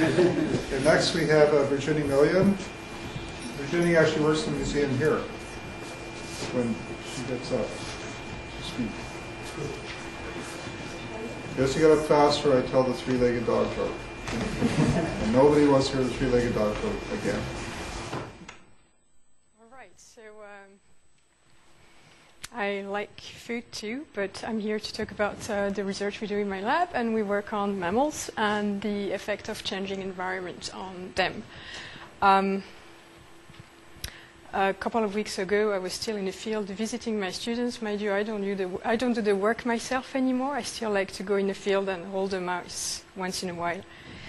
And next we have Virginie Millian. Virginie actually works in the museum here when she gets up to speak. Guess you got up faster, I tell the three-legged dog joke. And nobody wants to hear the three-legged dog joke again. All right, so I like food too, but I'm here to talk about the research we do in my lab, and we work on mammals and the effect of changing environment on them. A couple of weeks ago, I was still in the field visiting my students. Mind you, I don't do the work myself anymore. I still like to go in the field and hold a mouse once in a while.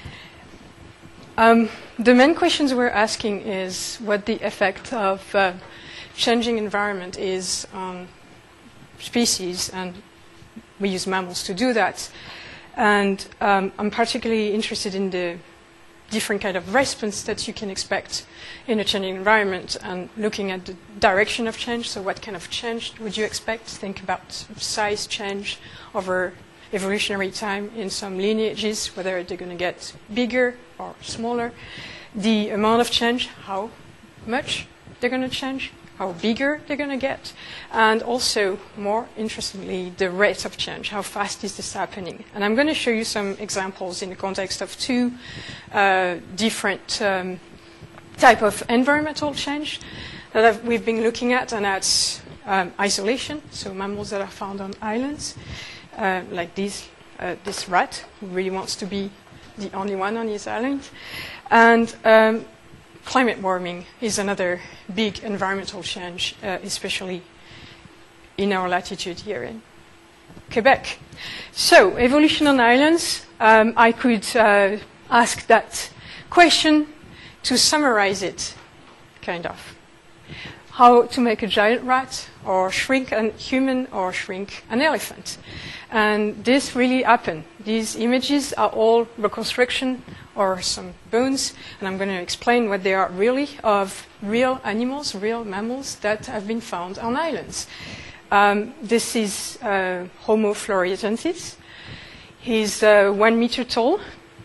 The main questions we're asking is what the effect of changing environment is on species, and we use mammals to do that. And I'm particularly interested in the different kind of response that you can expect in a changing environment, and looking at the direction of change. So what kind of change would you expect? Think about size change over evolutionary time in some lineages, whether they're going to get bigger or smaller. The amount of change, how much they're going to change, how bigger they're going to get, and also, more interestingly, the rate of change. How fast is this happening? And I'm going to show you some examples in the context of two different type of environmental change that we've been looking at, and that's isolation, so mammals that are found on islands, like this rat, who really wants to be the only one on his island, and climate warming is another big environmental change, especially in our latitude here in Quebec. So, evolution on islands, I could ask that question to summarize it, kind of. How to make a giant rat, or shrink a human, or shrink an elephant. And this really happened. These images are all reconstruction or some bones, and I'm going to explain what they are really, of real animals, real mammals that have been found on islands. This is Homo floresiensis. He's 1 meter tall.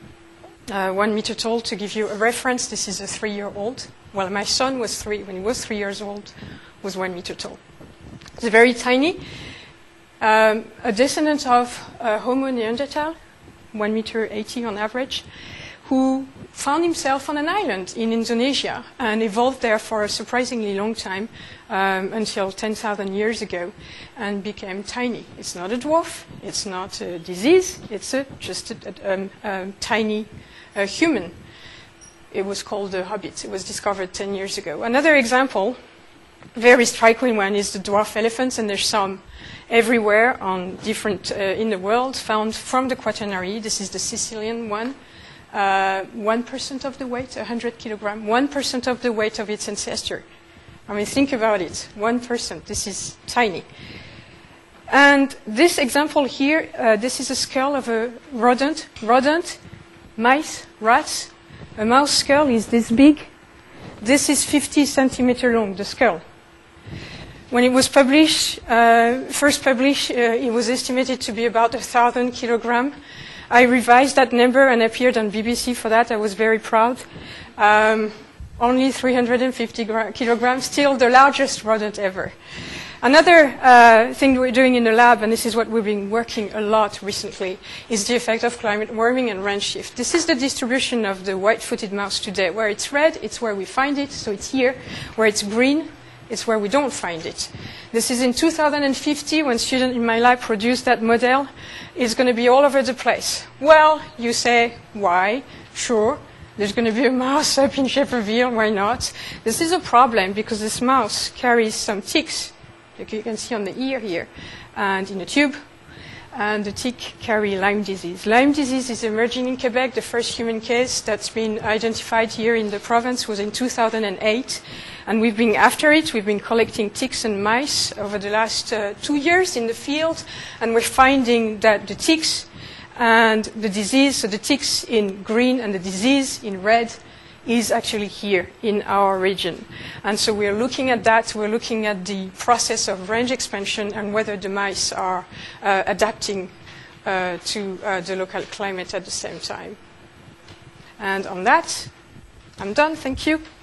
1 meter tall, to give you a reference, this is a 3-year-old. Well, my son was when he was 3 years old, was 1 meter tall. It's very tiny. A descendant of Homo neanderthal, 1 meter 80 on average, who found himself on an island in Indonesia and evolved there for a surprisingly long time, until 10,000 years ago, and became tiny. It's not a dwarf, it's not a disease, it's just a tiny human. It was called the hobbit. It was discovered 10 years ago. Another example, very striking one, is the dwarf elephants, and there's some everywhere on different in the world, found from the Quaternary. This is the Sicilian one. 1% of the weight, 100 kilogram, 1% of the weight of its ancestor. I mean, think about it, 1%. This is tiny. And this example here, this is a skull of a rodent, mice, rats. A mouse skull is this big. This is 50 centimeter long, the skull. When it was published, first published, it was estimated to be about 1,000 kilogram. I revised that number and appeared on BBC for that. I was very proud. Only 350 kilograms, still the largest rodent ever. Another thing we're doing in the lab, and this is what we've been working a lot recently, is the effect of climate warming and range shift. This is the distribution of the white-footed mouse today. Where it's red, it's where we find it, so it's here. Where it's green, it's where we don't find it. This is in 2050, when students in my lab produced that model. It's going to be all over the place. Well, you say, why? Sure. There's going to be a mouse up in Shepherdsville, why not? This is a problem because this mouse carries some ticks, like you can see on the ear here, and in the tube, and the tick carry Lyme disease. Lyme disease is emerging in Quebec. The first human case that's been identified here in the province was in 2008, and we've been after it. We've been collecting ticks and mice over the last 2 years in the field, and we're finding that the ticks and the disease, so the ticks in green and the disease in red, is actually here in our region. And so we're looking at that. We're looking at the process of range expansion and whether the mice are adapting to the local climate at the same time. And on that, I'm done. Thank you.